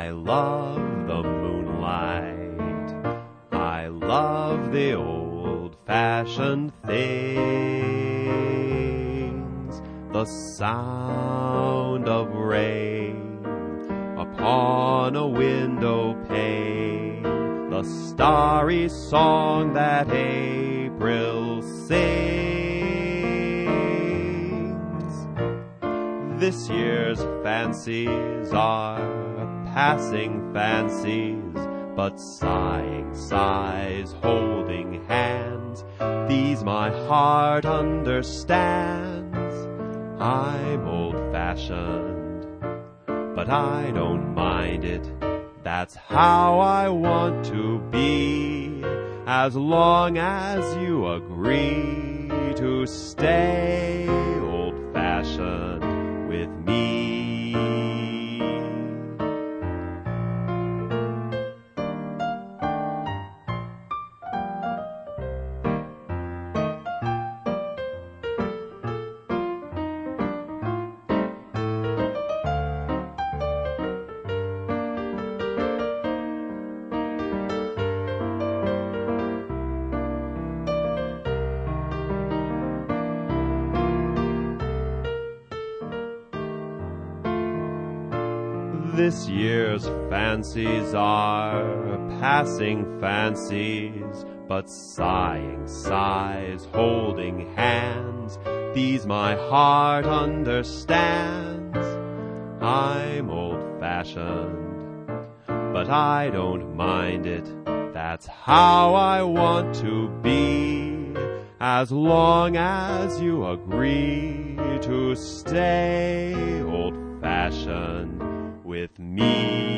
I love the moonlight. I love the old-fashioned things. The sound of rain upon a window pane. The starry song that April sings. This year's fancies are passing fancies, but sighing sighs, holding hands. These my heart understands. I'm old-fashioned, but I don't mind it. That's how I want to be, as long as you agree to stay old-fashioned with me. This year's fancies are passing fancies, but sighing sighs, holding hands. These my heart understands. I'm old-fashioned, but I don't mind it. That's how I want to be, as long as you agree to stay old-fashioned with me.